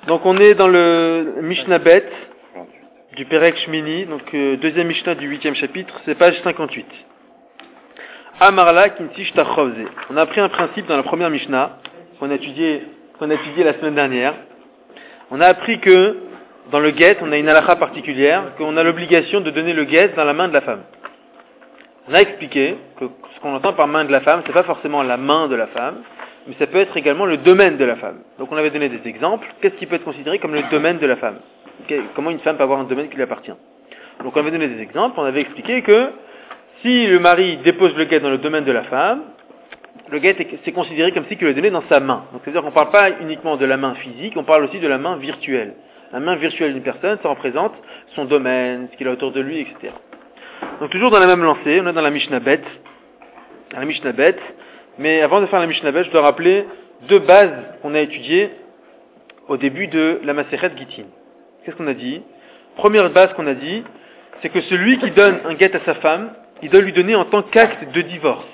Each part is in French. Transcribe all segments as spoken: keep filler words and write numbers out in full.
Donc on est dans le Mishnah Bet du Perek Shmini, donc euh, deuxième Mishnah du huitième chapitre, c'est page cinquante-huit. Amarla kintish tachovze. On a appris un principe dans la première Mishnah qu'on a étudié, qu'on a étudié la semaine dernière. On a appris que dans le guet, on a une halakha particulière, qu'on a l'obligation de donner le guet dans la main de la femme. On a expliqué que ce qu'on entend par main de la femme, c'est pas forcément la main de la femme, mais ça peut être également le domaine de la femme. Donc on avait donné des exemples. Qu'est-ce qui peut être considéré comme le domaine de la femme? Comment une femme peut avoir un domaine qui lui appartient? Donc on avait donné des exemples. On avait expliqué que si le mari dépose le guet dans le domaine de la femme, le guet c'est considéré comme si il le donnait dans sa main. Donc c'est-à-dire qu'on ne parle pas uniquement de la main physique, on parle aussi de la main virtuelle. La main virtuelle d'une personne, ça représente son domaine, ce qu'il a autour de lui, et cetera. Donc toujours dans la même lancée, on est dans la Mishnah Bet, dans la Mishnah Bet. Mais avant de faire la Mishnah Bet, je dois rappeler deux bases qu'on a étudiées au début de la Masechet Gittin. Qu'est-ce qu'on a dit? Première base qu'on a dit, c'est que celui qui donne un guet à sa femme, il doit lui donner en tant qu'acte de divorce.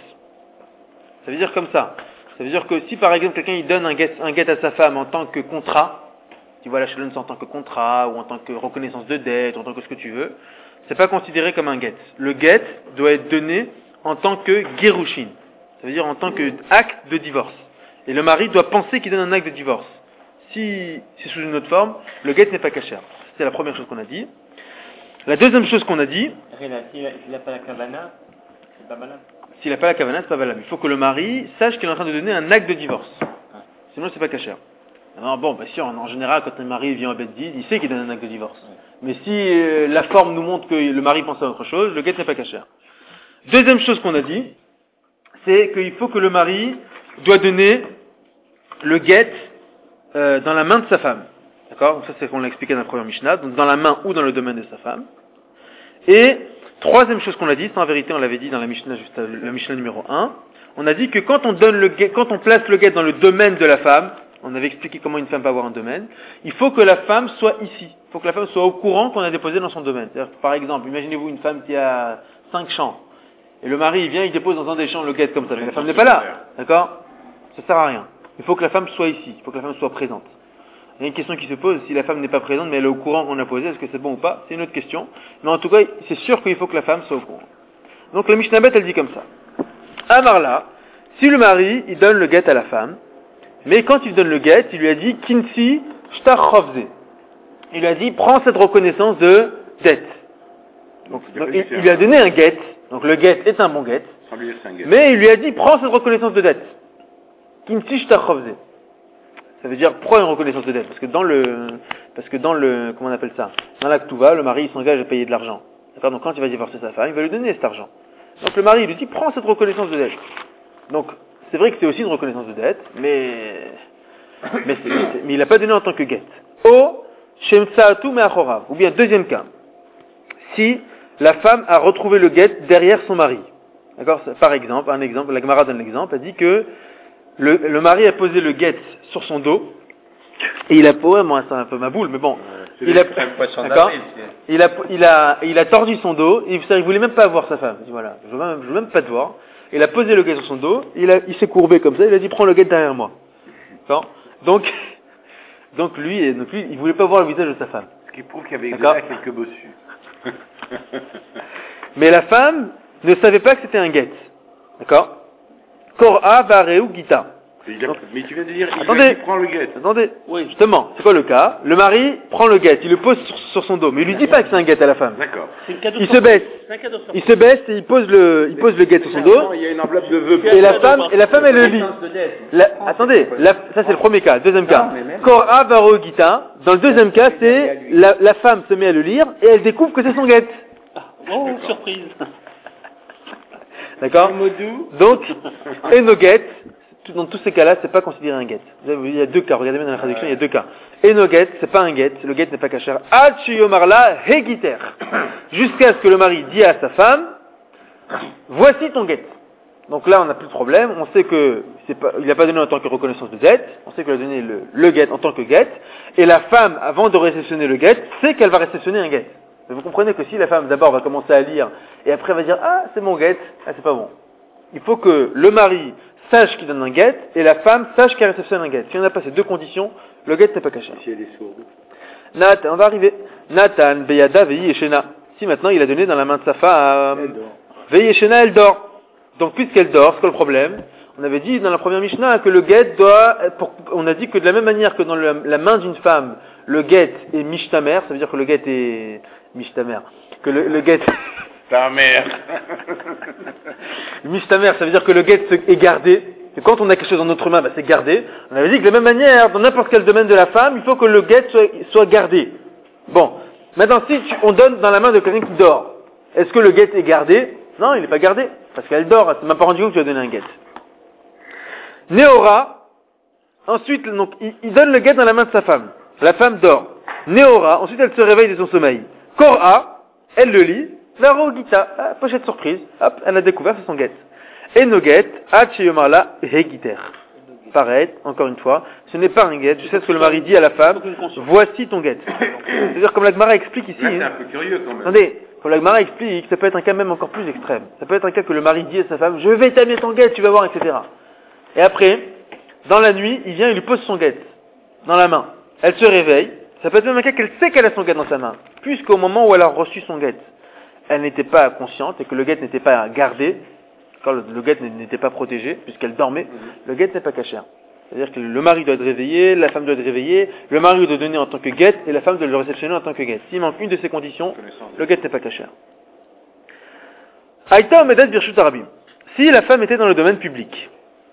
Ça veut dire comme ça. Ça veut dire que si par exemple quelqu'un il donne un guet, un guet à sa femme en tant que contrat, tu vois là je te donne ça en tant que contrat, ou en tant que reconnaissance de dette, ou en tant que ce que tu veux, c'est pas considéré comme un guet. Le guet doit être donné en tant que gerushin. Ça veut dire en tant qu'acte de divorce. Et le mari doit penser qu'il donne un acte de divorce. Si c'est sous une autre forme, le guet n'est pas kasher. C'est la première chose qu'on a dit. La deuxième chose qu'on a dit... S'il n'a pas la kavana, c'est pas valable. S'il n'a pas la kavana, c'est pas valable. Il faut que le mari sache qu'il est en train de donner un acte de divorce. Sinon, c'est pas kasher. Alors bon, bah si en général, quand un mari vient à Beddin, il sait qu'il donne un acte de divorce. Mais si euh, la forme nous montre que le mari pense à autre chose, le guet n'est pas kasher. Deuxième chose qu'on a dit, c'est qu'il faut que le mari doit donner le guet euh, dans la main de sa femme. D'accord? Donc ça c'est qu'on l'a expliqué dans la première Mishnah, donc dans la main ou dans le domaine de sa femme. Et troisième chose qu'on a dit, c'est en vérité on l'avait dit dans la Mishnah, juste la Mishnah numéro un, on a dit que quand on donne le guet, quand on place le guet dans le domaine de la femme, on avait expliqué comment une femme peut avoir un domaine, il faut que la femme soit ici. Il faut que la femme soit au courant qu'on a déposé dans son domaine. C'est-à-dire, par exemple, imaginez-vous une femme qui a cinq champs. Et le mari, il vient, il dépose dans un des champs le guet comme ça. Mais la femme n'est pas là. D'accord? Ça sert à rien. Il faut que la femme soit ici. Il faut que la femme soit présente. Il y a une question qui se pose, si la femme n'est pas présente, mais elle est au courant qu'on a posé, est-ce que c'est bon ou pas? C'est une autre question. Mais en tout cas, c'est sûr qu'il faut que la femme soit au courant. Donc la Mishnah Bet, elle dit comme ça. Amarla, si le mari, il donne le guet à la femme, mais quand il donne le guet, il lui a dit, Kinsi shtachovze. Il lui a dit, prends cette reconnaissance de dette. Donc, donc il, il lui a donné un guet. Donc le guet est un bon guet, mais il lui a dit prends cette reconnaissance de dette. Kinti shtachovze. Ça veut dire prends une reconnaissance de dette, parce que dans le, parce que dans le, comment on appelle ça, dans la Ktuva, le mari il s'engage à payer de l'argent. D'accord? Donc quand il va divorcer sa femme, il va lui donner cet argent. Donc le mari il lui dit prends cette reconnaissance de dette. Donc c'est vrai que c'est aussi une reconnaissance de dette, mais mais, c'est, c'est, mais il n'a pas donné en tant que guet. O shemtsatu me'achorav. Ou bien deuxième cas, si la femme a retrouvé le guet derrière son mari. D'accord? Par exemple, un exemple, la Gemara donne l'exemple, elle dit que le, le mari a posé le guet sur son dos, et il a, ouais, moi, c'est un peu ma boule, mais bon, euh, il a, d'accord? Il a, il a, il a tordu son dos, et il voulait même pas voir sa femme. Il dit, voilà, je veux même, je veux même pas te voir. Il a posé le guet sur son dos, il a, il s'est courbé comme ça, il a dit, prends le guet derrière moi. D'accord? Donc, donc lui, donc lui, il voulait pas voir le visage de sa femme. Ce qui prouve qu'il y avait exilé quelques bossus. Mais la femme ne savait pas que c'était un guet. D'accord? Kor'a bareu gita. Donc, mais tu viens de dire, il attendez, prend le guet. Attendez, oui, justement, c'est quoi le cas? Le mari prend le guet, il le pose sur, sur son dos, mais il lui dit pas que c'est un guet à la femme. D'accord. Il se baisse. Il se baisse et il pose le, il pose le guet sur son dos. Il y a une enveloppe de vœux. Et la femme, et la femme elle le lit. La, attendez, la, ça c'est le premier cas. Deuxième cas. Kor'a bareu gita. Dans le deuxième cas, c'est la, la femme se met à le lire et elle découvre que c'est son guet. Oh, surprise. D'accord? Donc, enoget, dans tous ces cas-là, c'est pas considéré un guet. Il y a deux cas, regardez bien dans la traduction, il y a deux cas. Enoget, c'est pas un guet, le guet n'est pas kasher. Ad sheyomarla hegiter. Jusqu'à ce que le mari dit à sa femme, voici ton guet. Donc là, on n'a plus de problème, on sait que c'est pas, il n'a pas donné en tant que reconnaissance de dette, on sait qu'il a donné le, le guet en tant que guet, et la femme, avant de réceptionner le guet, sait qu'elle va réceptionner un guet. Mais vous comprenez que si la femme d'abord va commencer à lire et après va dire ah c'est mon guet, ah c'est pas bon. Il faut que le mari sache qu'il donne un guet et la femme sache qu'elle réceptionne un guet. Si on n'a pas ces deux conditions, le guet n'est pas caché. Si elle est sourde. Nathan, on va arriver. Nathan, Beyada, Veyi et Shena. Si maintenant il a donné dans la main de sa femme, Veyi et Shena, elle dort. Donc puisqu'elle dort, c'est quoi le problème? On avait dit dans la première Mishnah que le guet doit, pour, on a dit que de la même manière que dans le, la main d'une femme, le guet est mishtamer, ça veut dire que le guet est mishtamer, que le, le guet Ta mère. mishtamer, ça veut dire que le guet est gardé. Et quand on a quelque chose dans notre main, bah, c'est gardé. On avait dit que de la même manière, dans n'importe quel domaine de la femme, il faut que le guet soit, soit gardé. Bon, maintenant si tu, on donne dans la main de quelqu'un qui dort, est-ce que le guet est gardé? Non, il n'est pas gardé, parce qu'elle dort, elle ne s'est même pas rendu compte que tu as donné un guet. Néora, ensuite, donc, il, il donne le guet dans la main de sa femme. La femme dort. Néora, ensuite elle se réveille de son sommeil. Kor'a, elle le lit. La Rogita, ah, pochette surprise, hop, elle a découvert, c'est son guet. Et no guet, Hacheyomarla, Hegiter. Pareil, encore une fois, ce n'est pas un guet. Je sais ce que le mari dit à la femme. Voici ton guet. C'est-à-dire, comme la Gemara explique ici. Là, c'est un peu curieux quand même. Attendez, comme la Gemara explique, ça peut être un cas même encore plus extrême. Ça peut être un cas que le mari dit à sa femme, je vais t'amener ton guet, tu vas voir, et cetera. Et après, dans la nuit, il vient, il lui pose son guet dans la main. Elle se réveille. Ça peut être même un cas qu'elle sait qu'elle a son guet dans sa main, puisqu'au moment où elle a reçu son guet, elle n'était pas consciente et que le guet n'était pas gardé, quand le, le guet n'était pas protégé, puisqu'elle dormait, mm-hmm. le guet n'est pas caché. C'est-à-dire que le mari doit être réveillé, la femme doit être réveillée, le mari doit donner en tant que guet et la femme doit le réceptionner en tant que guet. S'il manque une de ces conditions, le guet n'est pas caché. Aïta Omedet Birshut Arabim. Si la femme était dans le domaine public,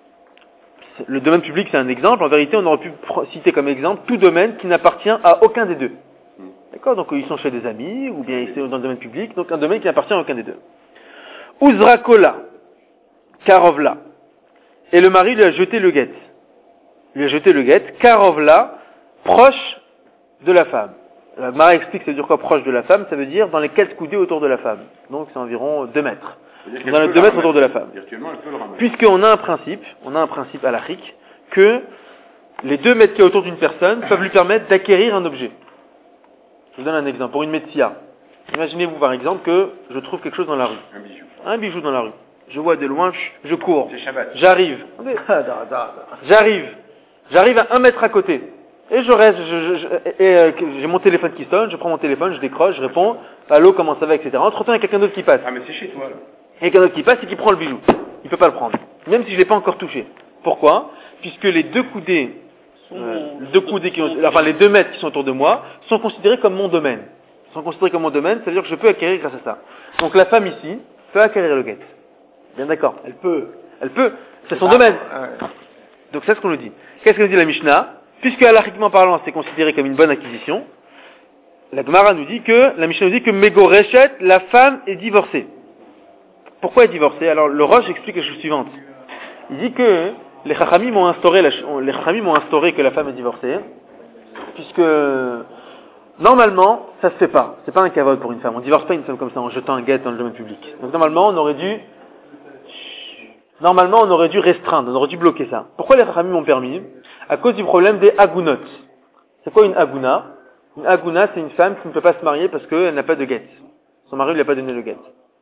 le domaine public c'est un exemple, en vérité on aurait pu citer comme exemple tout domaine qui n'appartient à aucun des deux. D'accord? Donc ils sont chez des amis, ou bien ils sont dans le domaine public, donc un domaine qui n'appartient à aucun des deux. Uzrakola, Karovla. Et le mari lui a jeté le guet. Lui a jeté le guet, Karovla, proche de la femme. La Gemara explique ça veut dire quoi proche de la femme, ça veut dire dans les quatre coudées autour de la femme. Donc c'est environ deux mètres. Dans les deux mètres autour de la femme. Puisqu'on a un principe, on a un principe halachique, que les deux mètres qu'il y a autour d'une personne peuvent lui permettre d'acquérir un objet. Je vous donne un exemple. Pour une médecine, imaginez-vous par exemple que je trouve quelque chose dans la rue. Un bijou. Un bijou dans la rue. Je vois de loin, je cours. C'est Shabbat. J'arrive. J'arrive. J'arrive à un mètre à côté. Et je reste, je, je, je, et euh, j'ai mon téléphone qui sonne, je prends mon téléphone, je décroche, je réponds, allô, comment ça va, et cetera. Entre-temps, il y a quelqu'un d'autre qui passe. Ah, mais c'est chez toi, là. Il y a quelqu'un d'autre qui passe et qui prend le bijou. Il ne peut pas le prendre. Même si je ne l'ai pas encore touché. Pourquoi? Puisque les deux coudées, euh, deux coudées qui ont, enfin, les deux mètres qui sont autour de moi, sont considérés comme mon domaine. Sont considérés comme mon domaine, ça veut dire que je peux acquérir grâce à ça. Donc la femme ici peut acquérir le guet. Bien d'accord. Elle peut. Elle peut. C'est son ah, domaine. Ah, ouais. Donc c'est ce qu'on nous dit. Qu'est-ce que nous dit la Mishnah? Puisque halachiquement parlant, c'est considéré comme une bonne acquisition, la Gemara nous dit que, la Mishnah nous dit que Megoreshet, la femme est divorcée. Pourquoi elle est divorcée? Alors le Roche explique la chose suivante. Il dit que les Chachamim ont instauré, la, les Chachamim ont instauré que la femme est divorcée, puisque normalement, ça se fait pas. C'est pas un kavod pour une femme. On divorce pas une femme comme ça en jetant un guet dans le domaine public. Donc normalement, on aurait dû Normalement, on aurait dû restreindre, on aurait dû bloquer ça. Pourquoi les Chachamim m'ont permis? À cause du problème des agunot. C'est quoi une aguna? Une aguna, c'est une femme qui ne peut pas se marier parce qu'elle n'a pas de guet. Son mari ne lui a pas donné le guet.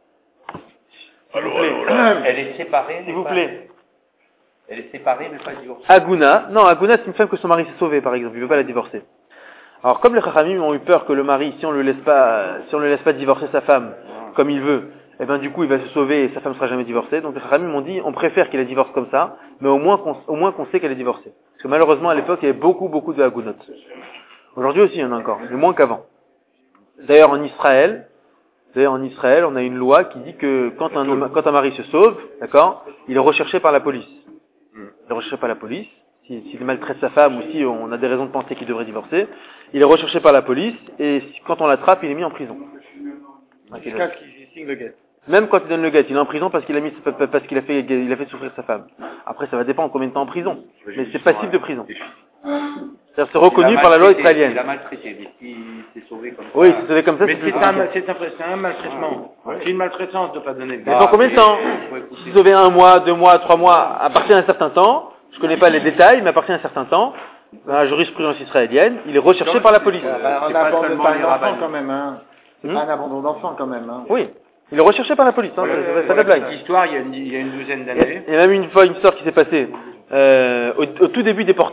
Allô, allô, elle est séparée, s'il vous plaît. Elle est séparée, mais pas divorcée. Aguna, non, aguna, c'est une femme que son mari s'est sauvé, par exemple. Il ne veut pas la divorcer. Alors, comme les Chachamim ont eu peur que le mari, si on le laisse pas, si on le laisse pas divorcer sa femme comme il veut, eh ben du coup il va se sauver et sa femme sera jamais divorcée. Donc les Chachamim m'ont dit on préfère qu'elle divorce comme ça, mais au moins qu'on au moins qu'on sait qu'elle est divorcée. Parce que malheureusement à l'époque il y avait beaucoup beaucoup de agunot. Aujourd'hui aussi il y en a encore, mais moins qu'avant. D'ailleurs en Israël, d'ailleurs en Israël on a une loi qui dit que quand un quand un mari se sauve, d'accord, il est recherché par la police. Il est recherché par la police. S'il si, si maltraite sa femme ou si on a des raisons de penser qu'il devrait divorcer, il est recherché par la police et si, quand on l'attrape il est mis en prison. Jusqu'à ce qu'il signe le guet. Même quand il donne le guet, il est en prison parce qu'il a mis, parce qu'il a fait, il a fait souffrir sa femme. Après, ça va dépendre combien de temps en prison. Mais c'est passible de prison. C'est reconnu par la loi israélienne. Il a maltraité, mais s'il s'est sauvé comme ça. Oui, il s'est sauvé comme ça, mais c'est plus c'est un, c'est un, c'est un maltraitement. Ah, ouais. C'est une maltraitance de pas donner le guet. Mais dans combien de temps? S'il sauvé un mois, deux mois, trois mois, à partir d'un certain temps, je connais pas les détails, mais à partir d'un certain temps, dans la jurisprudence israélienne, il est recherché par la police. On abandonne pas un enfant quand même, hein. C'est pas un abandon d'enfant quand même, hein. Oui. Il est recherché par la police, hein, ouais, c'est pas de blague. L'histoire, il y a une, il y a une douzaine d'années. Il y a même une fois une histoire qui s'est passée, euh, au, au tout début des portables.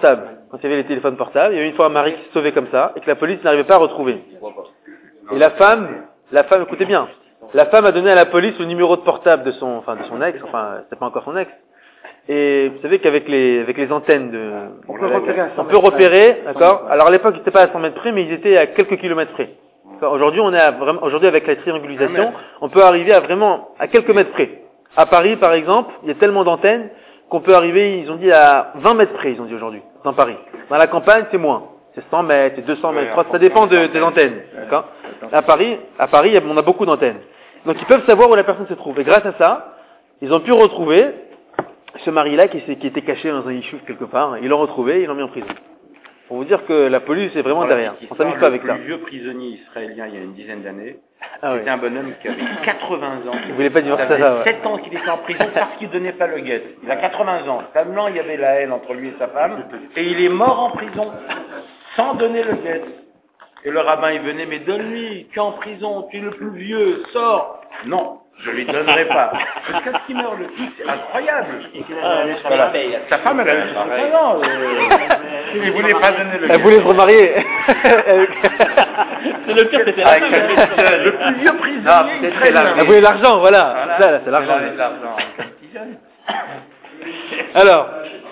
quand il y avait les téléphones portables, il y avait une fois un mari qui se sauvait comme ça, et que la police n'arrivait pas à retrouver. Et la femme, la femme, écoutez bien, la femme a donné à la police le numéro de portable de son, enfin, de son ex, enfin, c'était pas encore son ex. Et vous savez qu'avec les, avec les antennes de, On peut repérer à cent on peut repérer, d'accord? Alors à l'époque, ils n'étaient pas à cent mètres près, mais ils étaient à quelques kilomètres près. Aujourd'hui, on est à vraiment, aujourd'hui avec la triangulisation, on peut arriver à vraiment, à quelques mètres près. À Paris, par exemple, il y a tellement d'antennes qu'on peut arriver, ils ont dit à vingt mètres près, ils ont dit aujourd'hui, dans Paris. Dans la campagne, c'est moins. C'est cent mètres, c'est deux cents mètres, ça dépend de, des antennes, d'accord? À Paris, à Paris, on a beaucoup d'antennes. Donc ils peuvent savoir où la personne se trouve. Et grâce à ça, ils ont pu retrouver ce mari-là qui, qui était caché dans un issue quelque part. Ils l'ont retrouvé, ils l'ont mis en prison. Pour vous dire que la police est vraiment derrière. On s'amuse pas avec ça. Le plus vieux prisonnier israélien, il y a une dizaine d'années, Ah c'était oui. un bonhomme qui avait quatre-vingts ans. Il voulait pas divorcer, Ça ça, ouais. faisait sept ans qu'il était en prison parce qu'il donnait pas le guet. Il a quatre-vingts ans. Tellement il y avait la haine entre lui et sa femme, et il est mort en prison sans donner le guet. Et le rabbin, il venait, mais donne-lui, tu es en prison, tu es le plus vieux, sors. Non, je lui donnerai pas. Jusqu'à ce qu'il meure, le type, c'est incroyable. Voilà. Sa femme, elle avait soixante-cinq ans. Euh, il voulait pas donner le Elle voulait se remarier. C'est le pire, c'était la Avec femme. la- le plus vieux prisonnier israélien. Elle voulait l'argent, voilà. Voilà. Ça, là, c'est l'argent. Elle avait de l'argent. Alors,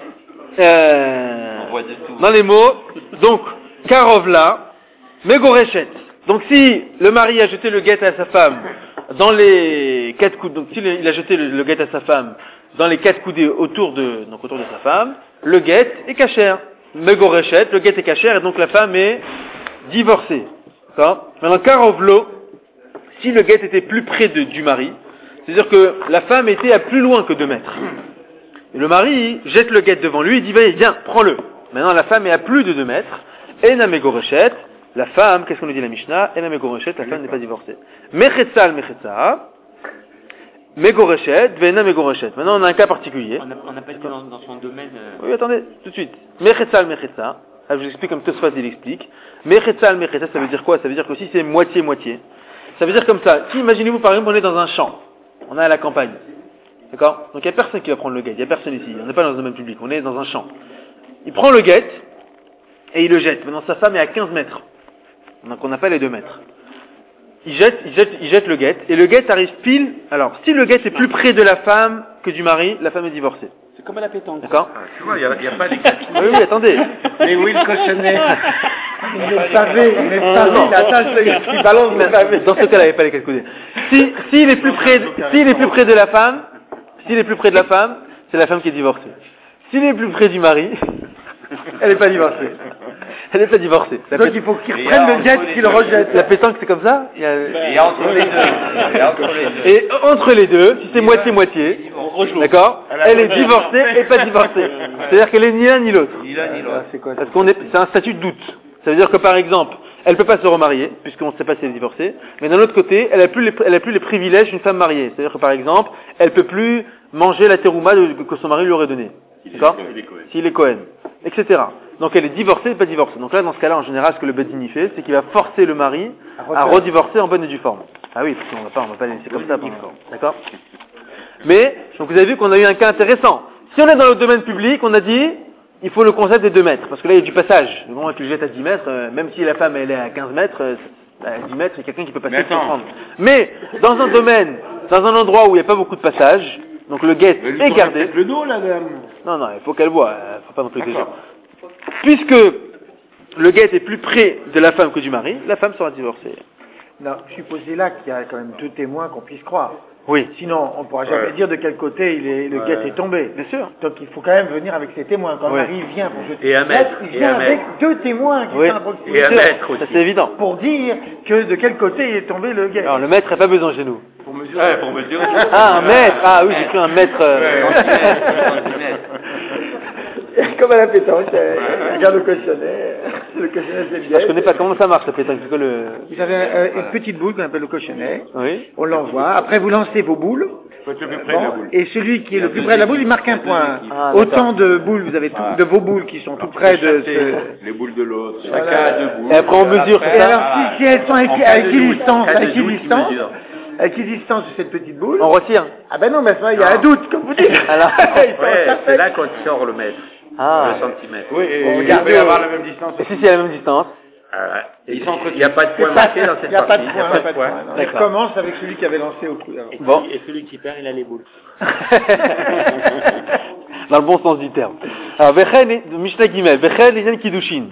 euh, On voit de tout. dans les mots, donc, Karovla, Megoreshet. Donc si le mari a jeté le guet à sa femme dans les quatre coudées, donc s'il a jeté le, le guet à sa femme dans les quatre coudées autour de, donc autour de sa femme, le guet est cachère. Megoreshet, le guet est cachère et donc la femme est divorcée. D'accord? Maintenant, Karovlo, si le guet était plus près de, du mari, c'est-à-dire que la femme était à plus loin que deux mètres. Et le mari jette le guet devant lui et dit, viens, prends-le. Maintenant, la femme est à plus de deux mètres. Et na megoreshet, la femme, qu'est-ce qu'on nous dit la Mishnah? Et na megoreshet, la femme n'est pas divorcée. Mechetzal mechetza, megoreshet, vena megoreshet. Maintenant, on a un cas particulier. On n'a on n'a pas été dans, dans son domaine. euh, Oui, attendez, tout de suite. Mechetzal mechetza. Je vous explique comme Tosfat il explique. Mechetzal mechetza, ça veut dire quoi? Ça veut dire que si c'est moitié-moitié, ça veut dire comme ça. Si, imaginez-vous, par exemple, on est dans un champ. On est à la campagne. D'accord? Donc il n'y a personne qui va prendre le guet. Il n'y a personne ici. On n'est pas dans un domaine public. On est dans un champ. Il prend le guet et il le jette. Maintenant, sa femme est à quinze mètres. Donc on n'a pas les deux mètres. Il jette, il jette, il jette le guet et le guet arrive pile. Alors, si le guet est plus près de la femme que du mari, la femme est divorcée. C'est comme à la pétanque. D'accord? Ah, tu vois, il n'y a, il y a pas les Oui, oui, attendez. Mais oui, le cochonnet. Il est pavé, il est pavé, la tâche qui balance le pavé. Dans ce cas-là, il n'y avait pas les quatre coudées. Si, s'il est plus près, de- s'il est plus près de la femme, s'il est plus près de la femme, c'est la femme qui est divorcée. S'il est plus près du mari, elle n'est pas divorcée. Elle n'est pas divorcée. La, Donc pét- il faut qu'il Et reprenne alors, le guet entre les qu'il le deux. rejette. la pétanque, c'est comme ça? Il y a- Et entre les deux. Et entre les deux. Et entre les deux, si c'est moitié-moitié, d'accord, elle est divorcée et pas divorcée. C'est-à-dire qu'elle est ni l'un ni l'autre. Ni l'un ni l'autre. C'est quoi ça? Parce qu'on est, c'est un statut de doute. Ça veut dire que par exemple, elle peut pas se remarier, puisqu'on ne sait pas si elle est divorcée, mais d'un autre côté, elle a plus les, elle a plus les privilèges d'une femme mariée. C'est-à-dire que par exemple, elle peut plus manger la terouma de- que son mari lui aurait donnée. D'accord? S'il est Cohen. Etc. Donc elle est divorcée et pas divorcée. Donc là, dans ce cas-là, en général, ce que le Bedin y fait, c'est qu'il va forcer le mari à redivorcer en bonne et due forme. Ah oui, parce qu'on va pas, on va pas laisser comme ça. pendant- D'accord? Mais, donc vous avez vu qu'on a eu un cas intéressant. Si on est dans le domaine public, on a dit, il faut le concept des deux mètres. Parce que là, il y a du passage. Le moment où tu le jettes à dix mètres, euh, même si la femme, elle est à quinze mètres, euh, à dix mètres, il y a quelqu'un qui peut passer Mais sans attends. prendre. Mais, dans un domaine, dans un endroit où il n'y a pas beaucoup de passage, donc le guet Mais lui, est il gardé. peut-être le dos, la dame. Non, non, il faut qu'elle voie, euh, faut pas non plus que D'accord. Puisque le guet est plus près de la femme que du mari, la femme sera divorcée. Non, supposez là qu'il y a quand même deux témoins qu'on puisse croire. Oui. Sinon, on ne pourra jamais Ouais. dire de quel côté il est, le Ouais. guet est tombé. Bien sûr. Donc il faut quand même venir avec ses témoins. Quand Ouais. le mari vient pour jeter Et un le guet, maître, il et vient un avec maître. deux témoins qui Oui. sont à proximité Et un maître Ça aussi. c'est évident. pour dire que de quel côté il est tombé le guet. Alors le maître n'a pas besoin chez nous. Pour mesurer. Ouais, pour mesurer. Ah, un maître. Ah oui, j'ai cru un maître. euh, Comme à la pétanque, euh, regarde le cochonnet. Le cochonnet c'est bien. Ah, je connais pas comment ça marche la pétanque. C'est quoi le... Vous avez euh, une petite boule qu'on appelle le cochonnet. Oui. On l'envoie. Après vous lancez vos boules. Faut être le plus près de la Bon, boule. et celui qui est le plus près de la boule, il marque un point. Ah, Autant de boules, vous avez tout, Voilà. de vos boules qui sont tout près de ce... Les boules de l'autre. Voilà. Chacun a deux boules. Et après, on mesure, Après, c'est Et ça alors si, si elles sont à, en équi- cas à de équidistance, doute, en cas à de doute, tu équidistance, mesures. à équidistance de cette petite boule, On retire. ah ben non, mais ça, il y a un doute, comme vous dites. Alors. Ils sont Ouais, en c'est perfect. là qu'on sort le maître. Ah. le centimètre. Oui, et Bon, il regarde, peut y avoir la même distance. Et si c'est à la même distance? Ah ouais. Ils sont entre- Il n'y a pas de point marqué dans cette Il n'y a pas partie. de Il n'y a point, pas de point. non. Il D'accord. recommence avec celui qui avait lancé au coup. Et, Bon. celui, et celui qui perd, il a les boules. Dans le bon sens du terme. Alors, Vechen, Mishnah Gimel, Vechen Inyan Kiddushin.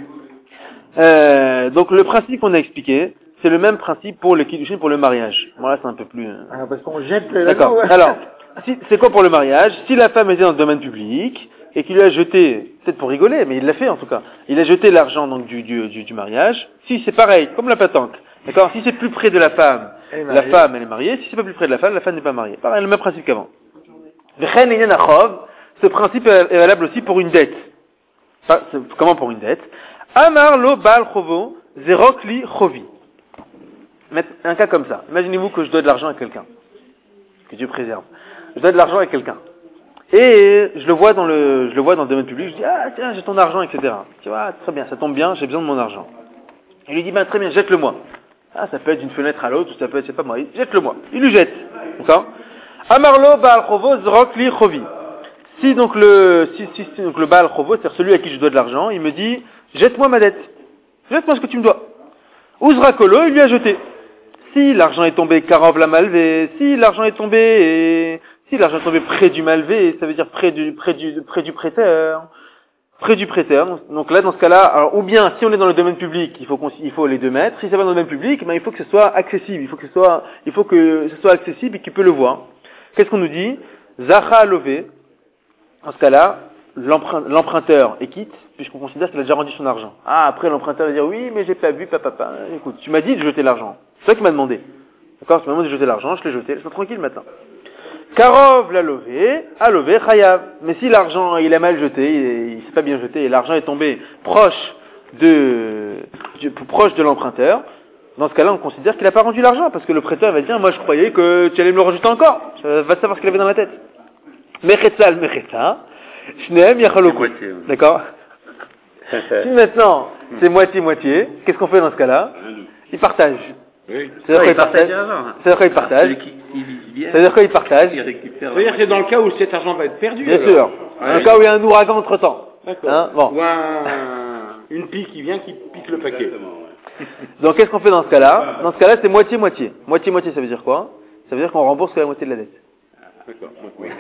Euh, donc le principe qu'on a expliqué, c'est le même principe pour le Kiddushin, pour le mariage. Bon là c'est un peu plus... euh, Ah, parce qu'on jette le D'accord. l'anneau, ouais. Alors, si, c'est quoi pour le mariage? Si la femme était dans le domaine public et qu'il lui a jeté, peut-être pour rigoler, mais il l'a fait en tout cas, il a jeté l'argent donc du, du, du, du mariage. Si c'est pareil, comme la pétanque, d'accord? Si c'est plus près de la femme, Elle est la mariée. femme elle est mariée. Si c'est pas plus près de la femme, la femme n'est pas mariée. Pareil, le même principe qu'avant. V'chen inyan achov, ce principe est valable aussi pour une dette. Pas- c'est- Comment pour une dette? Amar lo bal chovo zerok li chovi. Mettre un cas comme ça. Imaginez-vous que je dois de l'argent à quelqu'un. Que Dieu préserve. Je dois de l'argent à quelqu'un. Et je le vois dans le, je le vois dans le domaine public, je dis, ah, tiens, j'ai ton argent, et cetera. Tu vois, très bien, ça tombe bien, j'ai besoin de mon argent. Il lui dit, ben, très bien, jette-le-moi. Ah, ça peut être d'une fenêtre à l'autre, ou ça peut être, c'est pas moi, jette-le-moi. Il lui jette. D'accord? Amarlo Baal Chovo Zrok Li Chovi. Si donc le, si, si, si donc le Baal Chovo, c'est-à-dire celui à qui je dois de l'argent, il me dit, jette-moi ma dette. Jette-moi ce que tu me dois. Uzrakolo, il lui a jeté. Si l'argent est tombé Karov la malvé, si l'argent est tombé et, si l'argent est tombé près du malvé, ça veut dire près du, près du, près du prêteur. Près du prêteur. Donc là, dans ce cas-là, alors, ou bien, si on est dans le domaine public, il faut qu'on, il faut les deux mètres. Si c'est pas dans le domaine public, ben, il faut que ce soit accessible. Il faut que ce soit, il faut que ce soit accessible et qu'il peut le voir. Qu'est-ce qu'on nous dit? Zacha lové. Dans ce cas-là, l'emprunt- l'emprunteur est quitte, puisqu'on considère qu'il a déjà rendu son argent. Ah, après, l'emprunteur va dire, oui, mais j'ai pas vu, papa, papa. Écoute, tu m'as dit de jeter l'argent. C'est toi qui m'as demandé. D'accord? Tu m'as demandé de jeter l'argent, je l'ai jeté. Sois tranquille maintenant. Karov l'a levé, a levé, chayav. Mais si l'argent, il a mal jeté, il, il s'est pas bien jeté, et l'argent est tombé proche de, du- proche de l'emprunteur, dans ce cas-là, on considère qu'il n'a pas rendu l'argent, parce que le prêteur va dire, moi je croyais que tu allais me le rajouter encore. Euh, va savoir ce qu'il avait dans la tête. Mechetza mechetza, shneem yachaloku. Moitié, ouais. D'accord? Si maintenant, c'est moitié-moitié, qu'est-ce qu'on fait dans ce cas-là? Il partage. Oui. C'est-à-dire Ouais, qu'il il partage partage. l'argent. C'est-à-dire qu'il partage. Celui qui, qui vient, C'est-à-dire qu'il partage. il récupère. C'est-à-dire que c'est dans le cas où cet argent va être perdu. Bien alors. sûr. Dans Ouais. le cas où il y a un ouragan entre-temps. D'accord. Hein, bon. Ou un, une pie qui vient qui pique le paquet. Donc qu'est-ce qu'on fait dans ce cas-là? Dans ce cas-là, c'est moitié-moitié. Moitié-moitié, ça veut dire quoi? Ça veut dire qu'on rembourse que la moitié de la dette. D'accord. Donc, oui.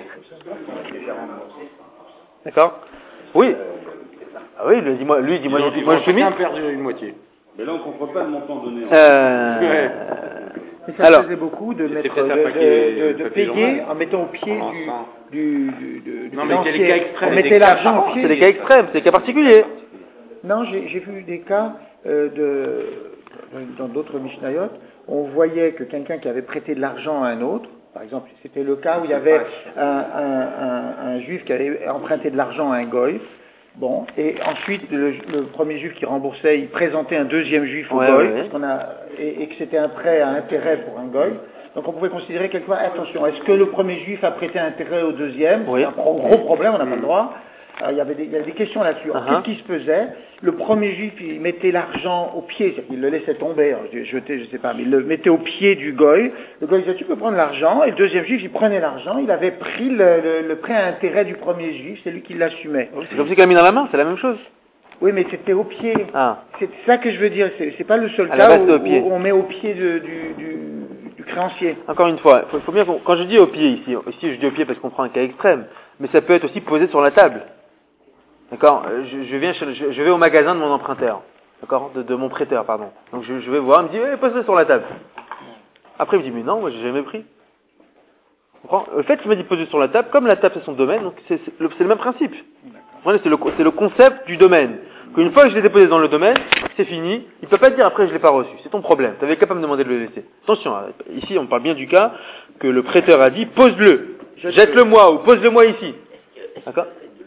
D'accord? Oui. Ah oui, lui, dis-moi, lui, dis-moi, Ils ont- moi ils je suis ont mis. chacun perdu une moitié. Mais là, on ne comprend pas le montant donné. en Euh... Ouais. Mais ça Alors. faisait beaucoup de, C'était mettre, peut-être un de, paquet- de- de- de papier payer journal. en mettant au pied En du, sang. du, du, du, du Non, mais c'est les créancier. cas extrêmes, On des mettait cas l'argent par au pied. C'est des cas extrêmes, c'est des cas particuliers. Non, j'ai j'ai vu des cas euh, de, dans d'autres Mishnayot, on voyait que quelqu'un qui avait prêté de l'argent à un autre, par exemple, c'était le cas où il y avait un, un, un, un juif qui avait emprunté de l'argent à un goy, bon, et ensuite le, le premier juif qui remboursait, il présentait un deuxième juif au Ouais, goy, ouais. parce qu'on a, et, et que c'était un prêt à intérêt pour un goy. Donc on pouvait considérer quelquefois, attention, est-ce que le premier juif a prêté intérêt au deuxième? Oui. C'est un pro- gros problème, on n'a pas le droit. Alors, il y avait des, il y avait des questions là-dessus. Alors, Uh-huh. Qu'est-ce qui se faisait? Le premier juif, il mettait l'argent au pied, c'est-à-dire qu'il le laissait tomber, alors, je jetais, je sais pas, mais il le mettait au pied du goy. Le goy disait, tu peux prendre l'argent. Et le deuxième juif, il prenait l'argent, il avait pris le, le- le prêt à intérêt du premier juif, c'est lui qui l'assumait. C'est comme si qu'il a mis dans la main, c'est la même chose. Oui, mais c'était au pied. Ah. C'est ça que je veux dire, c'est, c'est pas le seul À la cas base, où, c'est au pied. où on met au pied de- du, du, du créancier. Encore une fois, il faut, faut bien qu'on- quand je dis au pied ici, ici je dis au pied parce qu'on prend un cas extrême, mais ça peut être aussi posé sur la table. D'accord? je, je viens chez- je, je vais au magasin de mon emprunteur. D'accord? De, de mon prêteur, pardon. Donc je, je vais voir, il me dit, eh, pose-le sur la table. Après il me dit, mais non, moi j'ai jamais pris. Tu comprends? Le fait qu'il m'a dit poser sur la table, comme la table c'est son domaine, donc c'est, c'est, le, c'est le même principe. Voilà, c'est le, c'est le concept du domaine. Qu'une fois que je l'ai déposé dans le domaine, c'est fini. Il peut pas te dire après je l'ai pas reçu. C'est ton problème. Tu avais qu'à pas me demander de le laisser. Attention, hein, ici on parle bien du cas que le prêteur a dit pose-le, jette-le moi ou pose-le moi ici. D'accord?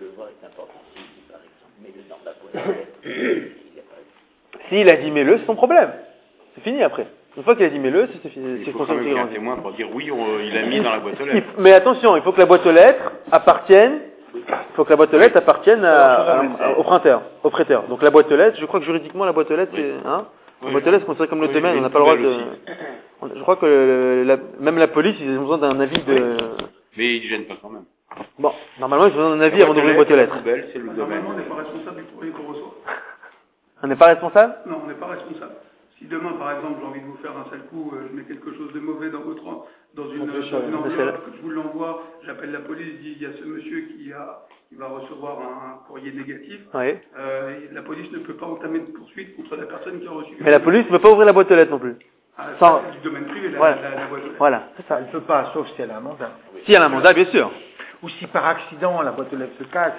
S'il a dit mets-le, c'est son problème. C'est fini après. Une fois qu'il a dit mets-le, c'est, c'est, Il c'est faut quand considéré même qu'il y ait un rendu. témoin pour dire oui, on- il a mis dans la boîte aux Il- lettres. Mais attention, il faut que la boîte aux lettres appartienne, il faut que la boîte aux lettres appartienne à- à- au prêteur, au prêteur. Donc la boîte aux lettres, je crois que juridiquement la boîte aux lettres, c'est, hein, la Oui. boîte aux lettres c'est considéré comme le Oui, domaine, mais on n'a une pas le droit de, poubelle on- je crois que le- la- même la police, ils ont besoin d'un avis de, Mais il ne gêne pas quand même. Bon, normalement, ils ont un avis avant d'ouvrir une boîte aux lettres. Poubelle, c'est le domaine. Normalement, on n'est pas responsable du courrier qu'on reçoit. On n'est pas responsable? Non, on n'est pas responsable. Si demain, par exemple, j'ai envie de vous faire un sale coup, euh, je mets quelque chose de mauvais dans votre dans une, dans une enveloppe, que je vous l'envoie, j'appelle la police, je dis il y a ce monsieur qui a qui va recevoir un courrier négatif. Oui. Euh, et la police ne peut pas entamer de poursuite contre la personne qui a reçu. Mais la police ne peut pas ouvrir la boîte aux lettres non plus. Ah, Sans... c'est du domaine privé, la, voilà. la, la boîte aux lettres. Voilà, c'est ça. Elle ne peut pas, sauf si elle a un mandat. Si elle a un mandat, bien sûr. Ou si par accident la boîte aux lettres se casse.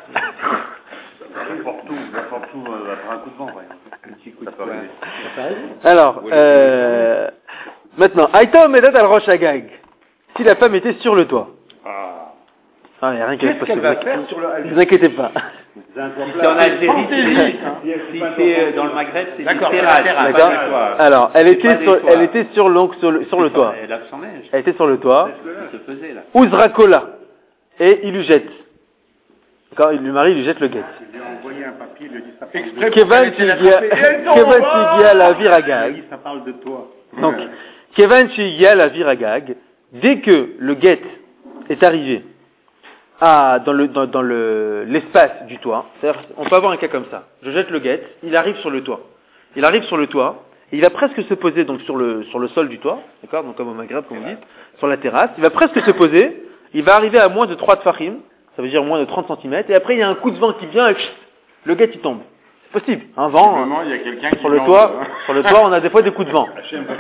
N'importe où, n'importe où, euh, après un coup de vent, par exemple. Un petit coup de vent. Alors, euh, maintenant, Aïta Omedat al Rosh Agag. Si la femme était sur le toit. Ah. Ah, il n'y a rien qui va se Qu'est-ce qu'elle passer. va faire sur le... Ne vous inquiétez pas. Si c'est en Algérie, c'est- si c'est dans le Maghreb, c'est D'accord, du c'est la terrasse. terrasse. D'accord. pas du toit. Alors, elle C'est était pas des sur, toits. elle était sur, l'oncle- sur le, sur le toit. Elle lave son neige. Elle était sur le toit. Ça se faisait, là. Uzrakola. Et il lui jette. D'accord, il lui marie, il lui jette le guet. Il lui a envoyé un papier, il lui a dit ça parle Exprès de pour Kevan qu'elle essaie d'attraper. Et elle tombe. Shigia la Il a viragag. dit ça parle de toi. Donc, Kevan Shigia la viragag. Dès que le guet est arrivé à, dans le, dans, dans le, l'espace du toit, c'est-à-dire, on peut avoir un cas comme ça. Je jette le guet, il arrive sur le toit. Il arrive sur le toit, et il va presque se poser donc sur le, sur le sol du toit, d'accord, donc comme au Maghreb, comme vous dites, sur la terrasse. Il va presque se poser, il va arriver à moins de trois tfachim, ça veut dire moins de trente centimètres, et après il y a un coup de vent qui vient et chut, le guet il tombe. C'est possible, un vent. Moment, il y a quelqu'un qui Sur le lance, toit, hein. sur le toit, on a des fois des coups de vent.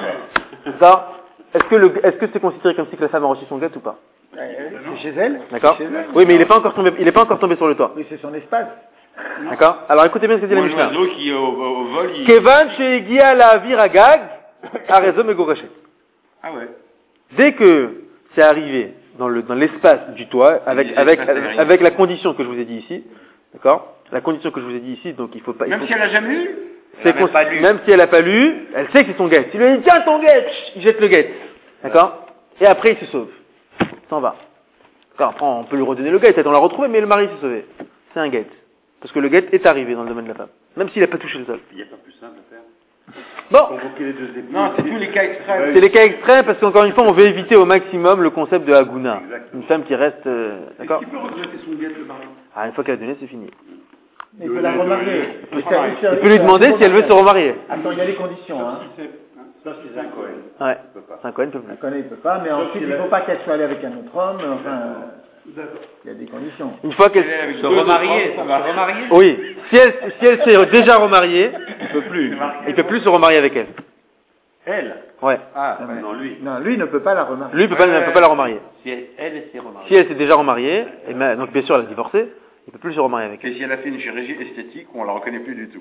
Ça, est-ce que le, est-ce que c'est considéré comme si que la femme a reçu son guet ou pas? C'est chez elle. D'accord? C'est chez elle. Oui, mais il n'est pas encore tombé, il est pas encore tombé sur le toit. Oui, c'est son espace. D'accord? Alors écoutez bien ce que dit Ou la un Mishnah. oiseau qui au, au, au vol, il... Kevan she'egia la viragag, arezo megoreshet. Ah ouais. Dès que c'est arrivé dans le, dans l'espace du toit, avec, Les avec, espaces aériens. avec la condition que je vous ai dit ici, d'accord? La condition que je vous ai dit ici, donc il faut pas, il Même faut- si elle a jamais eu. c'est Elle a même cons- pas lu. même si elle a pas lu, elle sait que c'est son guet. Il lui dit, tiens ton guet, il jette le guet. D'accord? Et après il se sauve. Il s'en va. D'accord? Après on peut lui redonner le guet, peut-être on l'a retrouvé, mais le mari s'est sauvé. C'est un guet. Parce que le guet est arrivé dans le domaine de la femme. Même s'il n'a pas touché le sol. Il n'y a pas plus simple à faire. Bon. Convoquer les deux époux. Non, c'est tous les cas extrêmes. C'est les cas extrêmes parce qu'encore une fois, on veut éviter au maximum le concept de Haguna. Exactement. Une femme qui reste, euh, d'accord? Qui peut regretter son guet, le mari? Ah, une fois qu'elle a donné, c'est fini. Mais il peut la remarier. Il peut lui demander si elle veut se remarier. Attends, il y a les conditions. Hein. Ça, c'est un Cohen. Ouais. Il peut pas. C'est un Cohen, peut La plus. connaît, il peut pas, mais ensuite il ne faut pas qu'elle soit allée avec un autre homme. Enfin, D'accord. il y a des conditions. Une fois qu'elle, Elle est avec Se deux remarier, autres se hommes, ça va. remarier. oui. Si elle, si elle s'est déjà remariée, il peut plus. Il peut plus se remarier avec elle. Elle Ouais. Ah, Non, ouais. mais- Non, lui. Non, lui il ne peut pas la remarier. Lui, il peut pas, ne peut pas la remarier. Si elle, elle s'est remariée. Si elle s'est déjà remariée, et ben, donc bien sûr elle a divorcé, il peut plus se remarier avec elle. Et si elle a fait une chirurgie esthétique, on la reconnaît plus du tout.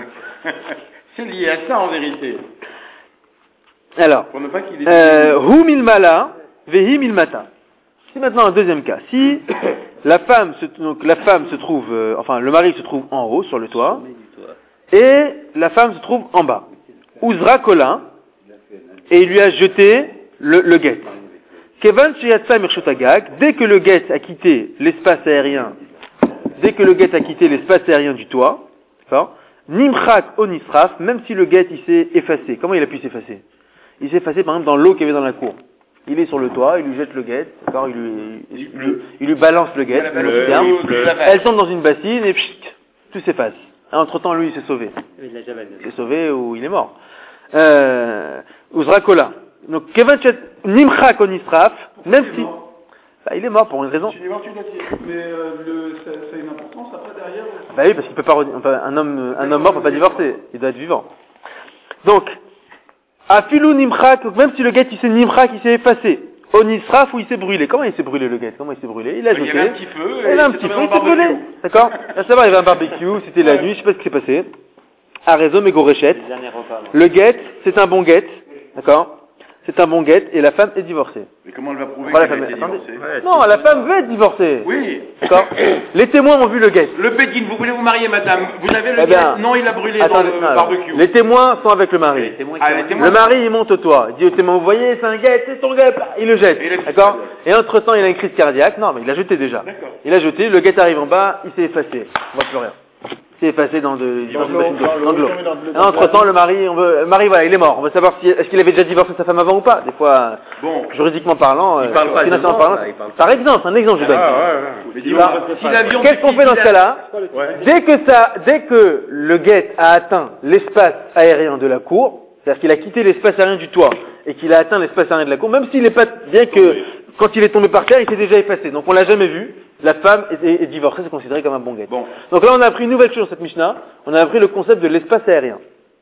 C'est lié à ça en vérité. Alors, Pour ne pas qu'il ait... euh, hu milmala, vehi milmata. Si maintenant un deuxième cas, si la femme se, donc la femme se trouve, euh, enfin le mari se trouve en haut sur le toit, et la femme se trouve en bas. Uzra kola, et il lui a jeté le, le guet. Kevan sheyatsa mirshotagag, dès que le guet a quitté l'espace aérien, dès que le guet a quitté l'espace aérien du toit, d'accord, nimchak onisraf, même si le guet il s'est effacé. Comment il a pu s'effacer? Il s'est effacé par exemple dans l'eau qu'il y avait dans la cour. Il est sur le toit, il lui jette le guet, d'accord, il lui, il, lui, il lui balance le guet, Il le bleu, citerne. bleu. Elle tombe dans une bassine et pchit, tout s'efface. Entre temps, lui, il s'est sauvé. Il l'a déjà Il s'est sauvé ou il est mort. Euh, Uzrakola. Donc, Kevin Chet, Nimchak Onisraf, même si, bah, il est mort pour une raison. Tu dis, tu l'as dit. Mais euh, le, ça, ça a une importance après derrière. Bah oui, parce qu'il peut pas, re- enfin, un homme, un homme mort peut pas divorcer. Il doit être vivant. Donc, Afilou Nimchak, donc même si le guet il s'est Nimchak, il s'est effacé. Onisraf ou il s'est brûlé. Comment il s'est brûlé le guet? Comment il s'est brûlé? Il a Il y jeté. avait un petit feu. Il y avait un petit peu, il s'est brûlé. D'accord? Là, ça va, il y avait un barbecue, c'était la nuit, je sais pas ce qui s'est passé. Arezom et Gorechet. Les derniers repas. non. Le guet, c'est un bon guet. D'accord? C'est un bon guet et la femme est divorcée. Mais comment elle va prouver Voilà, qu'elle a femme- été attendez. divorcée? Non, la femme veut être divorcée. Oui. D'accord? Les témoins ont vu le guet. Le Pékin, vous voulez vous marier, madame? Vous avez le Eh bien, guet? Non, il a brûlé Attendez, dans le non, alors, barbecue. les témoins sont avec le mari. Les témoins qui Ah, ont les dit- témoins. Le mari, il monte au toit. Il dit au témoin, vous voyez, c'est un guet, c'est ton guet. Il le jette. Et il a- D'accord? Et entre temps, il a une crise cardiaque. Non, mais il l'a jeté déjà. D'accord. Il a jeté, le guet arrive en bas, il s'est effacé. On voit plus rien. C'est effacé dans de, Dans l'eau, dans l'eau, dans de l'eau. dans de l'eau. Entre temps, le mari, on veut, le mari, voilà, il est mort. On veut savoir si, est-ce qu'il avait déjà divorcé sa femme avant ou pas. Des fois, Bon. juridiquement parlant, Il parle pas financièrement de parlant. ça, il parle pas. Par exemple, un exemple, je donne. Ah, ouais, ouais. Mais dis-moi, Alors, si l'avion qu'est-ce qu'on fait dans ce cas-là? Ouais. Dès que ça, dès que le guet a atteint l'espace aérien de la cour, c'est-à-dire qu'il a quitté l'espace aérien du toit et qu'il a atteint l'espace aérien de la cour, même s'il n'est pas, bien que, quand il est tombé par terre, il s'est déjà effacé. Donc on l'a jamais vu. La femme est, est, est divorcée, c'est considéré comme un bon guet. Bon. Donc là, on a appris une nouvelle chose dans cette Mishnah. On a appris le concept de l'espace aérien.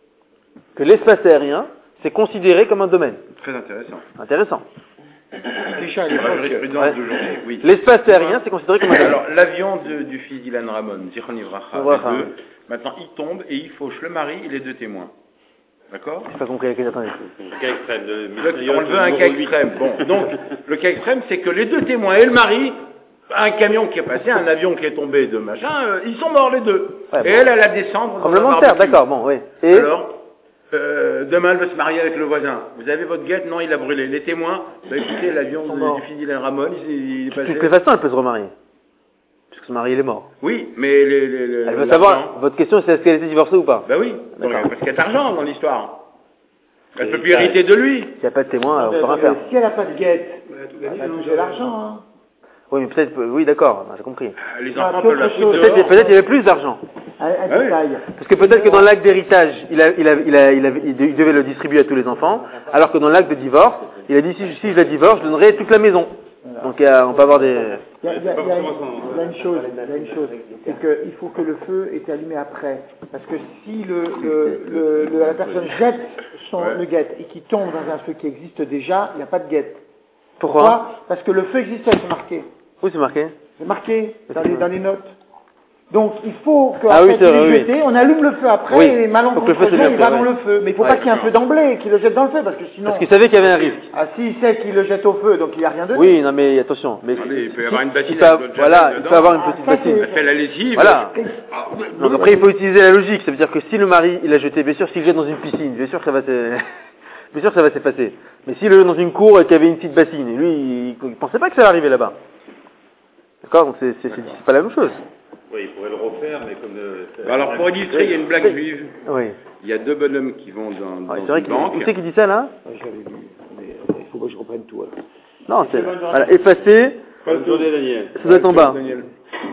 Que l'espace aérien, c'est considéré comme un domaine. Très intéressant. Intéressant. Déjà, à Dans la l'époque, jurisprudence Ouais. d'aujourd'hui, oui. L'espace aérien, c'est considéré comme un domaine. Alors, l'avion de- du fils d'Ilan Ramon, Zichron Ivracha, Ivracha. les deux, maintenant il tombe et il fauche le mari et les deux témoins. D'accord? J'ai pas compris laquelle, attendez. Cas extrême de Le- on le veut un cas extrême. Bon, donc, le cas extrême, c'est que les deux témoins et le mari, un camion qui est passé, un avion qui est tombé de machin, euh, ils sont morts les deux. Ouais, et bon. elle, elle a descendre. dans Tremblement un de terre, barbecue. d'accord, bon, oui. Et, Alors, euh, demain, elle veut se marier avec le voisin. Vous avez votre guette? Non, il a brûlé. Les témoins, bah, écoutez, l'avion sont de- morts. du fils d'Ilan Ramon, il, il est de passé. toutes les façons, elle peut se remarier. Puisque son mari, il est mort. Oui, mais les, les, les- Elle veut l'argent- savoir, votre question, c'est est-ce qu'elle était divorcée ou pas? Bah oui, donc, D'accord. parce qu'il y a de l'argent dans l'histoire. Elle Et peut plus ça- hériter de lui. S'il n'y a pas de témoin, on peut rien euh, faire. si elle n'a pas de guette, Ouais, tout elle gagné, va non, toucher j'ai- l'argent. Hein. Oui, mais peut-être, oui, d'accord, j'ai compris. Les Ah, enfants puis peuvent la autre foutre chose. Peut-être, dehors. peut-être il y avait plus d'argent. Un, un Ah oui. détail. Parce que peut-être que dans l'acte d'héritage, il, a, il, a, il, a, il, a, il de- il devait le distribuer à tous les enfants, alors que dans l'acte de divorce, il a dit si, si je la divorce, je donnerai toute la maison. Donc euh, on peut avoir des... Il y a, il y a- il y a une, il y a une chose, il y a une chose, c'est qu'il faut que le feu est allumé après. Parce que si le, le, le- le- la personne jette son, Ouais. le guette et qu'il tombe dans un feu qui existe déjà, il n'y a pas de guette. Pourquoi? Parce que le feu existait, c'est marqué. Où c'est marqué? C'est marqué dans les, dans les notes. Donc il faut qu'en Ah oui, fait, c'est il vrai, est oui. jeté, on allume le feu après Oui. et Faut que le feu malencontreusement s'allume il va après, dans ouais. le feu. Mais il ne faut Ouais. pas qu'il y ait un feu d'emblée, qu'il le jette dans le feu, parce que sinon... Parce qu'il savait qu'il y avait un risque. Ah, s'il sait qu'il le jette au feu, donc il n'y a rien dedans. Oui, non mais attention. Mais Allez, il peut y avoir une bassine il peut, avec de voilà, javel il dedans. peut avoir une Ah, petite ça, bassine. c'est- Elle fait la lessive. Voilà. Ah, Donc après, il faut utiliser la logique. Ça veut dire que si le mari, il a jeté, bien sûr, s'il jette dans une piscine, bien sûr que ça va se... bien sûr que ça va s'effacer. Mais s'il le jette dans une cour et qu'il y avait une petite bassine, et lui, il, il pensait pas que ça allait arriver là-bas. D'accord? Donc c'est, c'est, c'est, c'est pas la même chose. Oui, il pourrait le refaire, mais comme... euh, c'est- Alors pour illustrer, il y a une blague juive. Oui. Il y a deux bonhommes qui vont dans, dans Ouais, c'est vrai une qu'il banque. qui c'est qui dit ça là? J'avais vu, mais euh, il faut que je reprenne tout alors. Non, c'est voilà, effacé, Bonne journée, Daniel. ça doit être en bas. Daniel.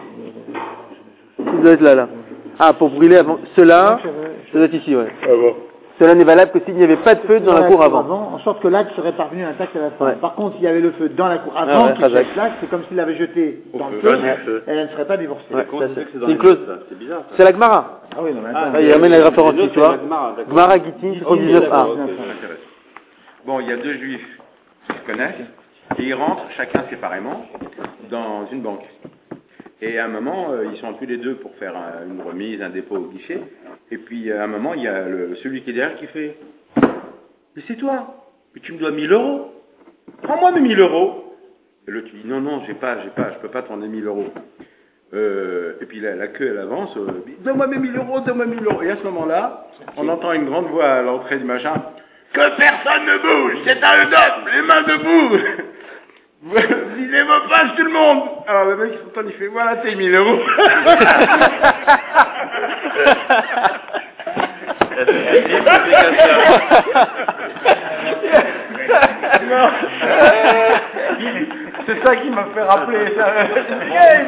Ça doit être là, là. Ah, pour brûler avant. Cela, ça doit être ici, ouais. Ah bon. Cela n'est valable que s'il n'y avait pas de feu dans la cour avant. En sorte que l'acte serait parvenu intact à la fin. Ouais. Par contre, s'il y avait le feu dans la cour Ah avant ouais, qu'il Razak. jette l'acte, c'est comme s'il l'avait jeté dans le feu. feu, Dans le feu. elle ne serait pas divorcée. Ouais, Comment ça, tu c'est sais que c'est c'est dans une les clause. notes, ça C'est bizarre, ça. C'est la Gemara. Ah oui, non, mais Ah, attends. Ah, il ramène la les référence notes, ici, tu vois. c'est la Gemara, d'accord. Gemara Gittin, soixante-dix-neuf a. Ok. Ça m'intéresse. Bon, il y a deux juifs qui se connaissent et ils rentrent chacun séparément dans une banque. Et à un moment, euh, ils sont tous les deux pour faire un- une remise, un dépôt au guichet. Et puis à un moment, il y a le- celui qui est derrière qui fait « Mais c'est toi, mais tu me dois mille euros. Prends-moi mes mille euros. » Et l'autre dit « Non, non, j'ai pas, j'ai pas, je peux pas te rendre mille euros. Euh, et puis la, la queue, elle avance. Euh, « Donne-moi mes mille euros, donne-moi mille euros. » Et à ce moment-là, on entend une grande voix à l'entrée du machin. « Que personne ne bouge, c'est un hold-up, les mains debout. » Visez vos pages, tout le monde. Alors le mec, il s'entend, il fait, voilà tes mille euros. Non. C'est ça qui m'a fait rappeler ça.